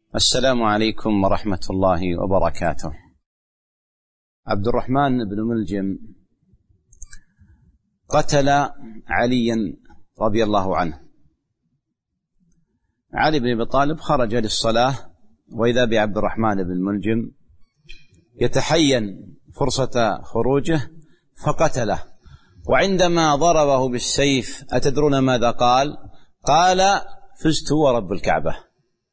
السلام عليكم ورحمة الله وبركاته. عبد الرحمن بن ملجم قتل عليا رضي الله عنه. علي بن أبي طالب خرج للصلاة وإذا بعبد الرحمن بن ملجم يتحين فرصة خروجه فقتله، وعندما ضربه بالسيف أتدرون ماذا قال؟ قال: فزت ورب الكعبة.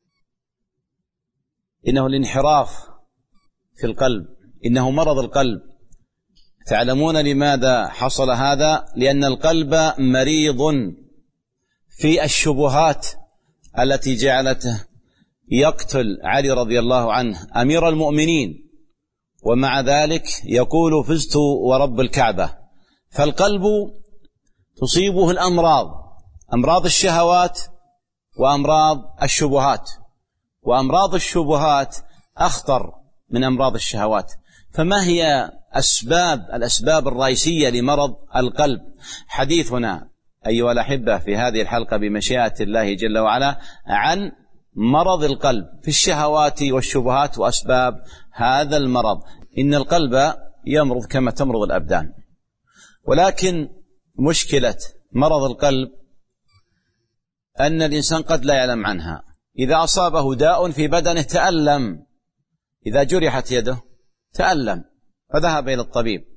إنه الانحراف في القلب، إنه مرض القلب. تعلمون لماذا حصل هذا؟ لأن القلب مريض في الشبهات التي جعلته يقتل علي رضي الله عنه أمير المؤمنين، ومع ذلك يقول: فزت ورب الكعبة. فالقلب تصيبه الأمراض، أمراض الشهوات وأمراض الشبهات، وأمراض الشبهات أخطر من أمراض الشهوات. فما هي الأسباب الرئيسية لمرض القلب؟ حديثنا أيها الأحبة في هذه الحلقة بمشيئة الله جل وعلا عن مرض القلب في الشهوات والشبهات وأسباب هذا المرض. إن القلب يمرض كما تمرض الأبدان، ولكن مشكلة مرض القلب أن الإنسان قد لا يعلم عنها. إذا أصابه داء في بدنه تألم، إذا جرحت يده تألم فذهب إلى الطبيب،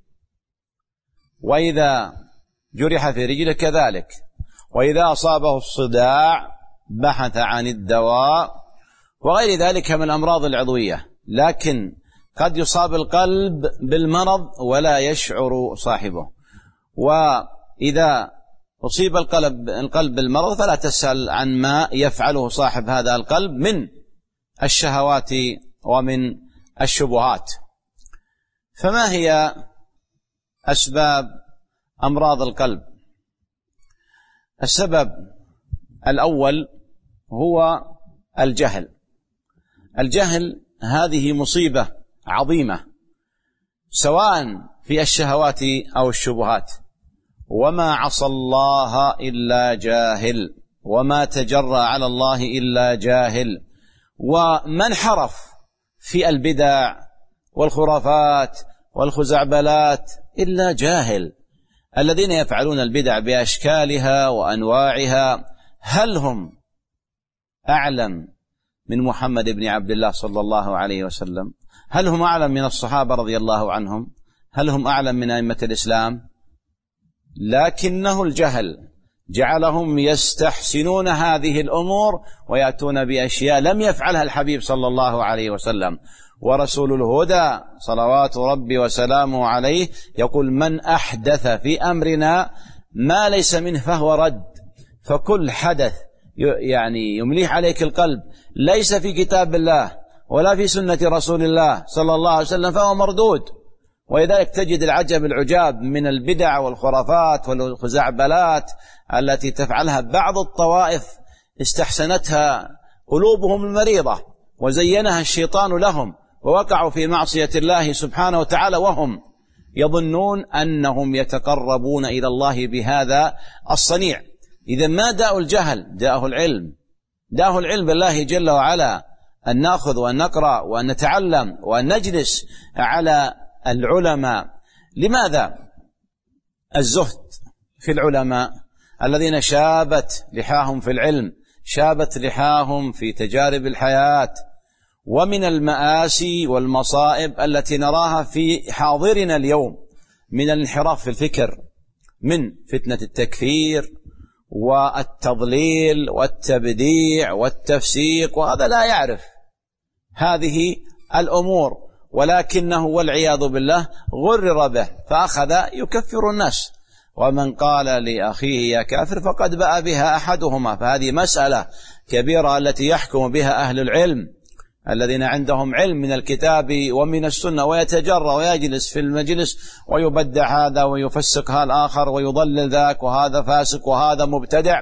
وإذا جرح في رجله كذلك، وإذا أصابه الصداع بحث عن الدواء وغير ذلك من الأمراض العضوية. لكن قد يصاب القلب بالمرض ولا يشعر صاحبه، وإذا أصيب القلب بالمرض فلا تسأل عن ما يفعله صاحب هذا القلب من الشهوات ومن الشبهات. فما هي أسباب أمراض القلب؟ السبب الأول هو الجهل. الجهل هذه مصيبة عظيمة، سواء في الشهوات أو الشبهات. وما عصى الله إلا جاهل، وما تجرأ على الله إلا جاهل. ومن حرف في البدع والخرافات والخزعبلات إلا جاهل. الذين يفعلون البدع بأشكالها وأنواعها هل هم أعلم من محمد بن عبد الله صلى الله عليه وسلم؟ هل هم أعلم من الصحابة رضي الله عنهم؟ هل هم أعلم من أئمة الإسلام؟ لكنه الجهل جعلهم يستحسنون هذه الأمور ويأتون بأشياء لم يفعلها الحبيب صلى الله عليه وسلم. ورسول الهدى صلوات ربي وسلامه عليه يقول: من أحدث في أمرنا ما ليس منه فهو رد. فكل حدث يمليح عليك القلب ليس في كتاب الله ولا في سنة رسول الله صلى الله عليه وسلم فهو مردود. ولذلك تجد العجب العجاب من البدع والخرافات والخزعبلات التي تفعلها بعض الطوائف استحسنتها قلوبهم المريضة وزينها الشيطان لهم، ووقعوا في معصية الله سبحانه وتعالى وهم يظنون أنهم يتقربون إلى الله بهذا الصنيع. إذا ما داء الجهل؟ داءه العلم، داءه العلم بالله جل وعلا، أن نأخذ وأن نقرأ وأن نتعلم وأن نجلس على العلماء. لماذا؟ الزهد في العلماء الذين شابت لحاهم في العلم، شابت لحاهم في تجارب الحياة. ومن المآسي والمصائب التي نراها في حاضرنا اليوم من الانحراف في الفكر، من فتنة التكفير والتضليل والتبديع والتفسيق، وهذا لا يعرف هذه الأمور، ولكنه والعياذ بالله غرر به فأخذ يكفر الناس. ومن قال لأخيه يا كافر فقد بأ بها أحدهما. فهذه مسألة كبيرة التي يحكم بها أهل العلم الذين عندهم علم من الكتاب ومن السنة، ويتجرأ ويجلس في المجلس ويبدع هذا ويفسق هذا الآخر ويضلل ذاك، وهذا فاسق وهذا مبتدع،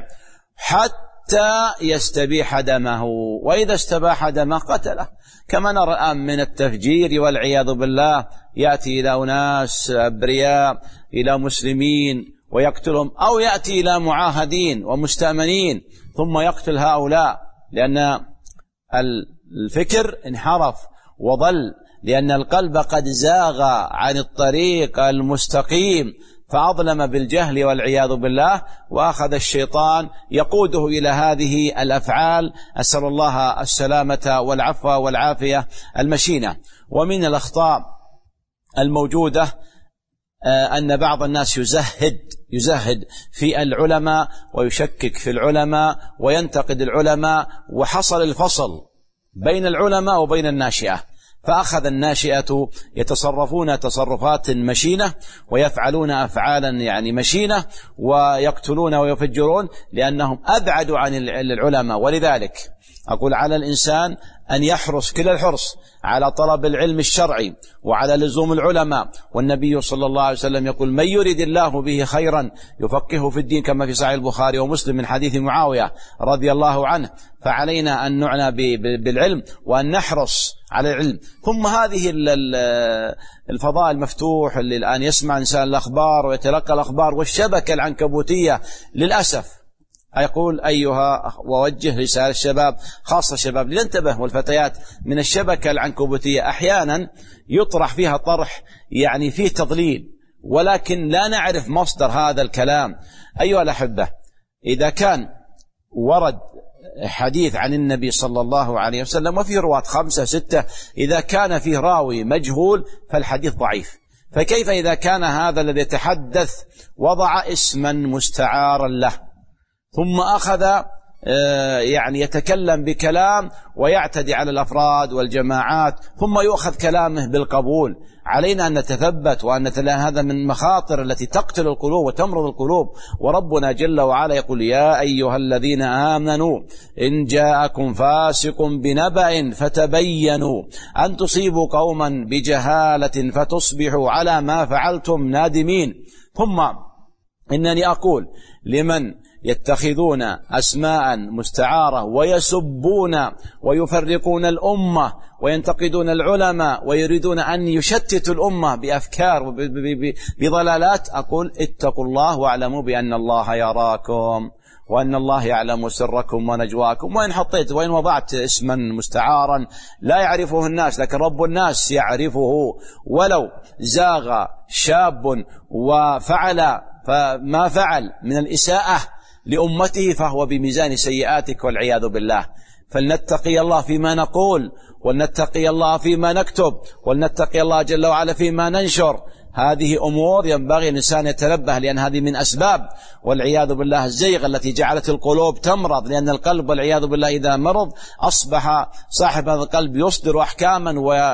حتى يستبيح دمه. وإذا استباح دمه قتله، كما نرى الآن من التفجير والعياذ بالله. يأتي إلى أناس أبرياء إلى مسلمين ويقتلهم، أو يأتي إلى معاهدين ومستأمنين ثم يقتل هؤلاء، لأن الفكر انحرف وضل، لأن القلب قد زاغ عن الطريق المستقيم فأظلم بالجهل والعياذ بالله، وأخذ الشيطان يقوده إلى هذه الأفعال. أسأل الله السلامة والعفو والعافية المشينة. ومن الأخطاء الموجودة أن بعض الناس يزهد في العلماء ويشكك في العلماء وينتقد العلماء، وحصل الفصل بين العلماء وبين الناشئة، فأخذ الناشئة يتصرفون تصرفات مشينة ويفعلون أفعالا يعني مشينة ويقتلون ويفجرون لأنهم أبعدوا عن العلماء. ولذلك أقول على الإنسان أن يحرص كل الحرص على طلب العلم الشرعي وعلى لزوم العلماء. والنبي صلى الله عليه وسلم يقول: من يريد الله به خيرا يفقهه في الدين، كما في صحيح البخاري ومسلم من حديث معاوية رضي الله عنه. فعلينا أن نعنى بالعلم وأن نحرص على العلم. ثم هذه الفضاء المفتوح اللي الآن يسمع إنسان الأخبار ويتلقى الأخبار، والشبكة العنكبوتية للأسف، أقول أيها ووجه رسالة الشباب، خاصة الشباب لننتبه والفتيات من الشبكة العنكبوتية. أحيانا يطرح فيها طرح يعني فيه تضليل، ولكن لا نعرف مصدر هذا الكلام. أيها الأحبة، إذا كان ورد حديث عن النبي صلى الله عليه وسلم وفيه رواة 5 6، إذا كان فيه راوي مجهول فالحديث ضعيف. فكيف إذا كان هذا الذي يتحدث وضع اسما مستعارا له، ثم أخذ يعني يتكلم بكلام ويعتدي على الأفراد والجماعات، ثم يؤخذ كلامه بالقبول؟ علينا أن نتثبت وأن نتلان. هذا من مخاطر التي تقتل القلوب وتمرض القلوب. وربنا جل وعلا يقول: يا أيها الذين آمنوا إن جاءكم فاسق بنبأ فتبينوا أن تصيبوا قوما بجهالة فتصبحوا على ما فعلتم نادمين. ثم إنني أقول لمن يتخذون أسماء مستعارة ويسبون ويفرقون الأمة وينتقدون العلماء ويريدون أن يشتتوا الأمة بأفكار بضلالات، أقول: اتقوا الله واعلموا بأن الله يراكم وأن الله يعلم سركم ونجواكم. وإن حطيت وإن وضعت اسما مستعارا لا يعرفه الناس، لكن رب الناس يعرفه. ولو زاغ شاب وفعل فما فعل من الإساءة لأمته فهو بميزان سيئاتك والعياذ بالله. فلنتقي الله فيما نقول، ولنتقي الله فيما نكتب، ولنتقي الله جل وعلا فيما ننشر. هذه أمور ينبغي الإنسان يتنبه، لأن هذه من أسباب والعياذ بالله الزيغ التي جعلت القلوب تمرض. لأن القلب والعياذ بالله إذا مرض أصبح صاحب هذا القلب يصدر أحكاما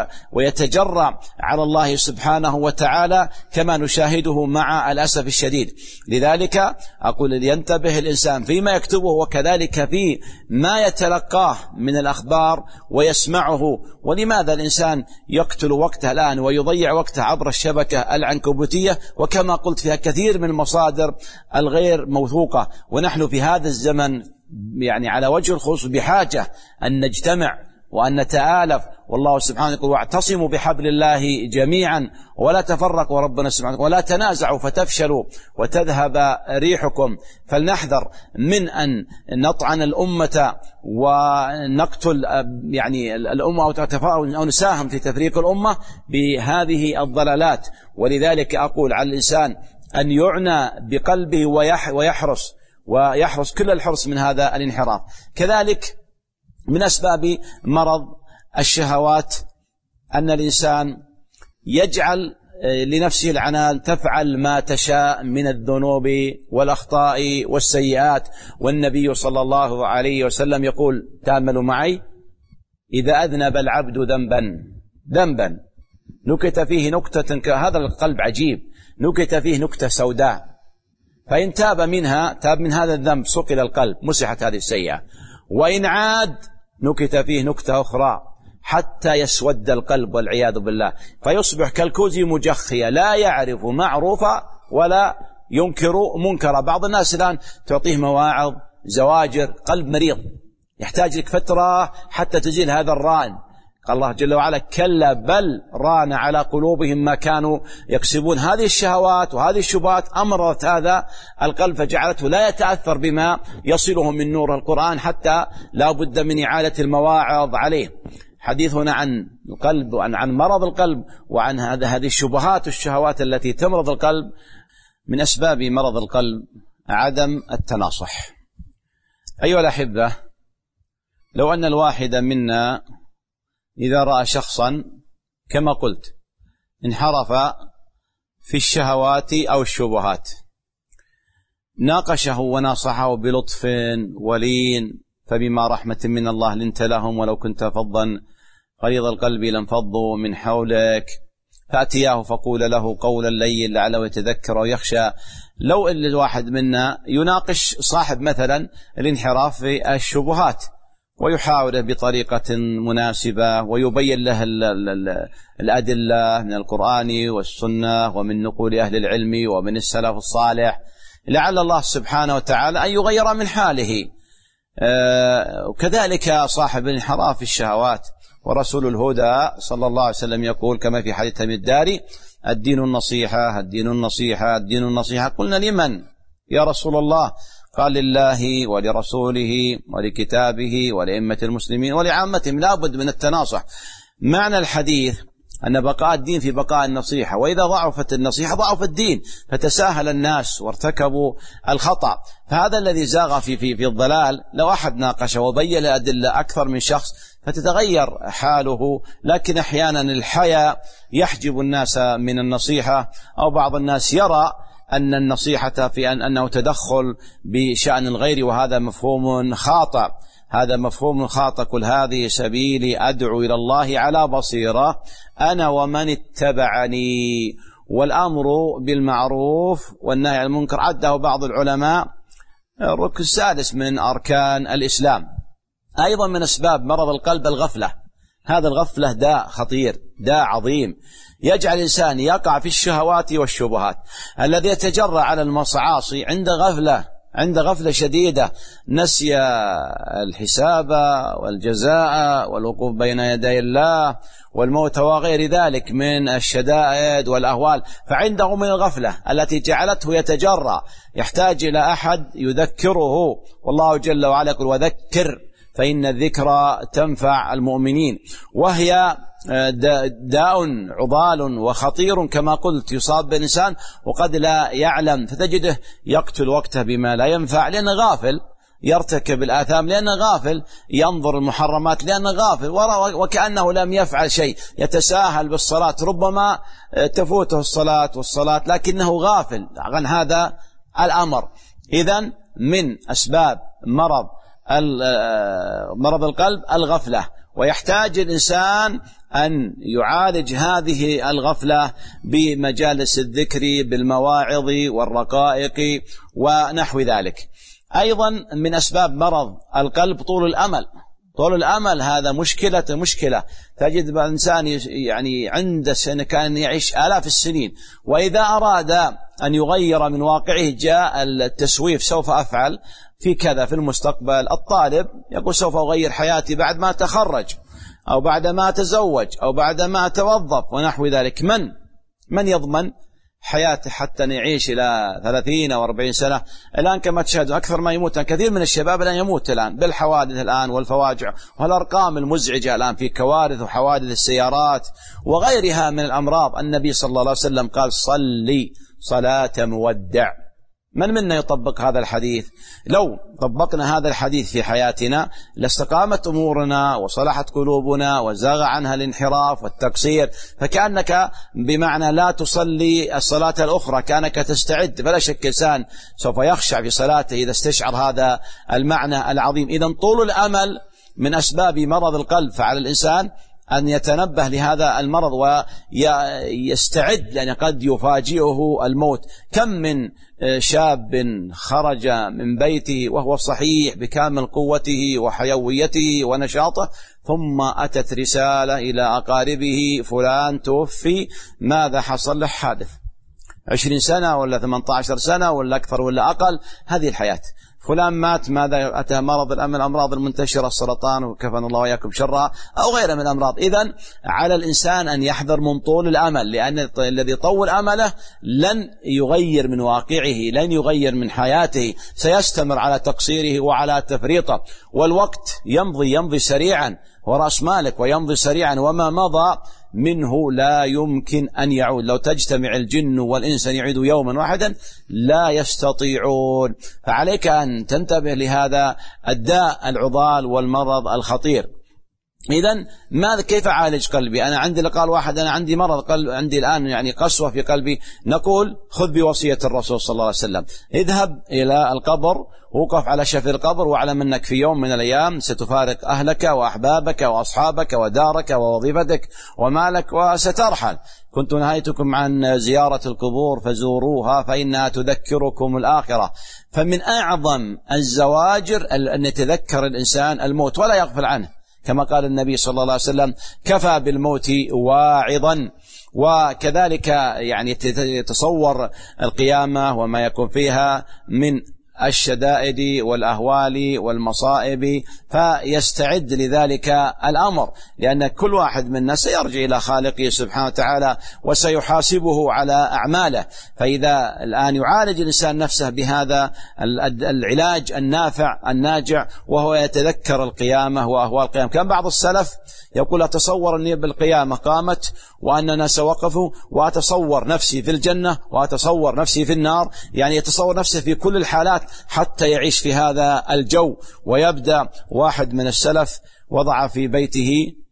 ويتجرأ على الله سبحانه وتعالى، كما نشاهده مع الأسف الشديد. لذلك أقول لينتبه الإنسان فيما يكتبه، وكذلك في ما يتلقاه من الأخبار ويسمعه. ولماذا الإنسان يقتل وقته الآن ويضيع وقته عبر الشبكة العنكبوتية، وكما قلت فيها كثير من المصادر الغير موثوقة؟ ونحن في هذا الزمن يعني على وجه الخصوص بحاجة أن نجتمع وأن نتآلف. والله سبحانه يقول: واعتصموا بحبل الله جميعا ولا تفرقوا، وربنا سبحانه ولا تنازعوا فتفشلوا وتذهب ريحكم. فلنحذر من أن نطعن الأمة ونقتل يعني الأمة أو نساهم في تفريق الأمة بهذه الضلالات. ولذلك أقول على الإنسان أن يعنى بقلبه ويحرص كل الحرص من هذا الانحراف. كذلك من أسباب مرض الشهوات أن الإنسان يجعل لنفسه العنان، تفعل ما تشاء من الذنوب والأخطاء والسيئات. والنبي صلى الله عليه وسلم يقول: تأملوا معي: إذا أذنب العبد ذنبا نكت فيه نكتة، هذا القلب عجيب، نكت فيه نكتة سوداء، فإن تاب من هذا الذنب صقل القلب، مسحت هذه السيئة. وإن عاد نكت فيه نكتة أخرى حتى يسود القلب والعياذ بالله، فيصبح كالكوز مجخية، لا يعرف معروفا ولا ينكر منكرا. بعض الناس الآن تعطيه مواعظ زواجر، قلب مريض يحتاج لك فترة حتى تزيل هذا الران. قال الله جل وعلا كلا بل ران على قلوبهم ما كانوا يكسبون. هذه الشهوات وهذه الشبهات أمرت هذا القلب فجعلته لا يتأثر بما يصله من نور القرآن، حتى لا بد من إعادة المواعظ عليه. حديثنا عن القلب وعن مرض القلب وعن هذه الشبهات والشهوات التي تمرض القلب. من أسباب مرض القلب عدم التناصح. أيها الأحبة، لو أن الواحد منا إذا رأى شخصا كما قلت انحرف في الشهوات أو الشبهات، ناقشه وناصحه بلطف ولين، فبما رحمة من الله لنت لهم ولو كنت فظا غليظ القلب لانفضوا من حولك، فأتياه فقول له قولا لين لعله يتذكر ويخشى. لو أن الواحد منا يناقش صاحب مثلا الانحراف في الشبهات ويحاوره بطريقة مناسبة ويبين له الأدلة من القرآن والسنة ومن نقول أهل العلم ومن السلف الصالح، لعل الله سبحانه وتعالى أن يغير من حاله. وكذلك صاحب الانحراف في الشهوات، ورسول الهدى صلى الله عليه وسلم يقول كما في حديث تميم الداري: الدين النصيحة، الدين النصيحة، الدين النصيحة. قلنا لمن يا رسول الله؟ قال: لله ولرسوله ولكتابه ولأئمة المسلمين ولعامتهم. لا بد من التناصح. معنى الحديث أن بقاء الدين في بقاء النصيحة، وإذا ضعفت النصيحة ضعف الدين، فتساهل الناس وارتكبوا الخطأ. فهذا الذي زاغ في الضلال لو أحد ناقش وبين الأدلة أكثر من شخص فتتغير حاله. لكن أحيانا الحياء يحجب الناس من النصيحة، أو بعض الناس يرى أن النصيحة في أنه تدخل بشأن الغير، وهذا مفهوم خاطئ. هذا مفهوم خاطئ. قل هذه سبيلي أدعو إلى الله على بصيرة أنا ومن اتبعني. والأمر بالمعروف والنهي عن المنكر عده بعض العلماء الركن السادس من أركان الإسلام. أيضا من أسباب مرض القلب الغفلة. هذا الغفلة داء خطير، داء عظيم، يجعل الإنسان يقع في الشهوات والشبهات. الذي يتجرأ على المعاصي عند غفلة شديدة، نسي الحساب والجزاء والوقوف بين يدي الله والموت وغير ذلك من الشدائد والأهوال، فعنده من الغفلة التي جعلته يتجرأ، يحتاج إلى أحد يذكره. والله جل وعلا يقول: وذكر فإن الذكرى تنفع المؤمنين. وهي داء عضال وخطير كما قلت، يصاب بالإنسان وقد لا يعلم، فتجده يقتل وقته بما لا ينفع، لأنه غافل، يرتكب الآثام لأنه غافل، ينظر المحرمات لأنه غافل، وكأنه لم يفعل شيء، يتساهل بالصلاة، ربما تفوته الصلاة لكنه غافل عن هذا الأمر. إذن من أسباب مرض القلب الغفلة، ويحتاج الإنسان أن يعالج هذه الغفلة بمجالس الذكر، بالمواعظ والرقائق ونحو ذلك. أيضا من أسباب مرض القلب طول الأمل. طول الأمل هذا مشكلة. تجد الإنسان يعني عند سنة كان يعيش آلاف السنين، وإذا أراد أن يغير من واقعه جاء التسويف: سوف أفعل في كذا في المستقبل. الطالب يقول: سوف أغير حياتي بعد ما تخرج، أو بعد ما تزوج، أو بعد ما توظف ونحو ذلك. من يضمن حياته حتى يعيش إلى 30 أو 40 سنة؟ الآن كما تشاهدون أكثر ما يموت كثير من الشباب الآن يموت الآن بالحوادث الآن والفواجع والأرقام المزعجة الآن في كوارث وحوادث السيارات وغيرها من الأمراض. النبي صلى الله عليه وسلم قال: صلي صلاة مودع. من منا يطبق هذا الحديث؟ لو طبقنا هذا الحديث في حياتنا لاستقامت أمورنا وصلحت قلوبنا وزاغ عنها الانحراف والتقصير، فكأنك بمعنى لا تصلي الصلاة الأخرى، كأنك تستعد. فلا شك إنسان سوف يخشع في صلاته إذا استشعر هذا المعنى العظيم. إذن طول الأمل من أسباب مرض القلب، فعلى الإنسان أن يتنبه لهذا المرض ويستعد، لأن قد يفاجئه الموت. كم من شاب خرج من بيته وهو صحيح بكامل قوته وحيويته ونشاطه، ثم أتت رسالة إلى أقاربه: فلان توفي، ماذا حصل له؟ حادث. 20 سنة ولا 18 سنة ولا أكثر ولا أقل، هذه الحياة. فلان مات، ماذا أتى؟ مرض من الأمراض المنتشرة، السرطان، وكفانا الله وإياكم شرها، أو غيره من الأمراض. إذن على الإنسان أن يحذر من طول الأمل، لأن الذي طول أمله لن يغير من واقعه، لن يغير من حياته، سيستمر على تقصيره وعلى تفريطه. والوقت يمضي سريعا، ورأس مالك ويمضي سريعا، وما مضى منه لا يمكن أن يعود. لو تجتمع الجن والإنس أن يعيدوا يوما واحدا لا يستطيعون. فعليك أن تنتبه لهذا الداء العضال والمرض الخطير. إذن ماذا كيف أعالج قلبي؟ أنا عندي لقال واحد أنا عندي مرض قلب، عندي الآن يعني قسوة في قلبي. نقول خذ بوصية الرسول صلى الله عليه وسلم، اذهب إلى القبر، وقف على شفير القبر، واعلم أنك في يوم من الأيام ستفارق أهلك وأحبابك وأصحابك ودارك ووظيفتك ومالك وسترحل. كنت نهيتكم عن زيارة القبور فزوروها فإنها تذكركم الآخرة. فمن أعظم الزواجر أن يتذكر الإنسان الموت ولا يغفل عنه، كما قال النبي صلى الله عليه وسلم: كفى بالموت واعظا. وكذلك يعني يتصور القيامة وما يكون فيها من الشدائد والأهوال والمصائب، فيستعد لذلك الأمر، لأن كل واحد منا سيرجع إلى خالقه سبحانه وتعالى وسيحاسبه على أعماله. فإذا الآن يعالج الإنسان نفسه بهذا العلاج النافع الناجع، وهو يتذكر القيامة وأهوال القيامة. كان بعض السلف يقول: أتصور أني بالقيامة قامت وأن الناس وقفوا، وأتصور نفسي في الجنة وأتصور نفسي في النار، يعني يتصور نفسه في كل الحالات حتى يعيش في هذا الجو. ويبدأ واحد من السلف وضع في بيته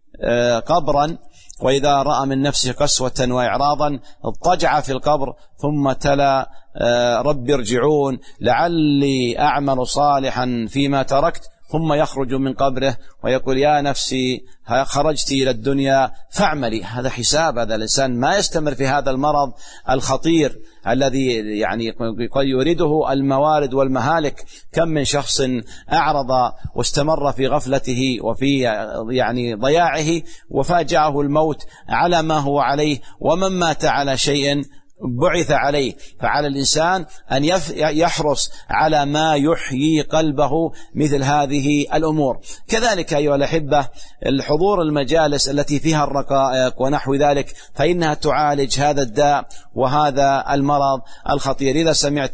قبرا، وإذا رأى من نفسه قسوة وإعراضا اضطجع في القبر، ثم تلا: رب ارجعون لعلي أعمل صالحا فيما تركت. ثم يخرج من قبره ويقول: يا نفسي خرجت إلى الدنيا فاعملي. هذا حساب. هذا الإنسان ما يستمر في هذا المرض الخطير الذي يعني قد يريده الموارد والمهالك. كم من شخص أعرض واستمر في غفلته وفي يعني ضياعه، وفاجأه الموت على ما هو عليه، ومن مات على شيء بعث عليه. فعلى الإنسان أن يحرص على ما يحيي قلبه مثل هذه الأمور. كذلك أيها الأحبة، الحضور المجالس التي فيها الرقائق ونحو ذلك، فإنها تعالج هذا الداء وهذا المرض الخطير. إذا سمعت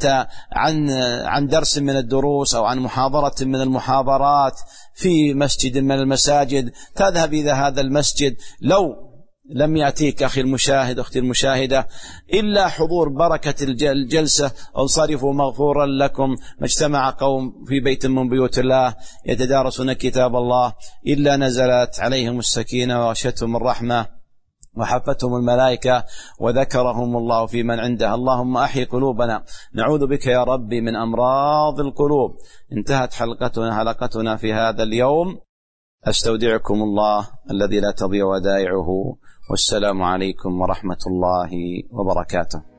عن درس من الدروس أو عن محاضرة من المحاضرات في مسجد من المساجد، تذهب إلى هذا المسجد. لو لم يأتيك أخي المشاهد أختي المشاهدة إلا حضور بركة الجلسة، انصرفوا مغفورا لكم. ما اجتمع قوم في بيت من بيوت الله يتدارسون كتاب الله إلا نزلت عليهم السكينة وغشتهم الرحمة وحفتهم الملائكة وذكرهم الله في من عنده. اللهم أحي قلوبنا، نعوذ بك يا ربي من أمراض القلوب. انتهت حلقتنا في هذا اليوم. أستودعكم الله الذي لا تضيع ودائعه، والسلام عليكم ورحمة الله وبركاته.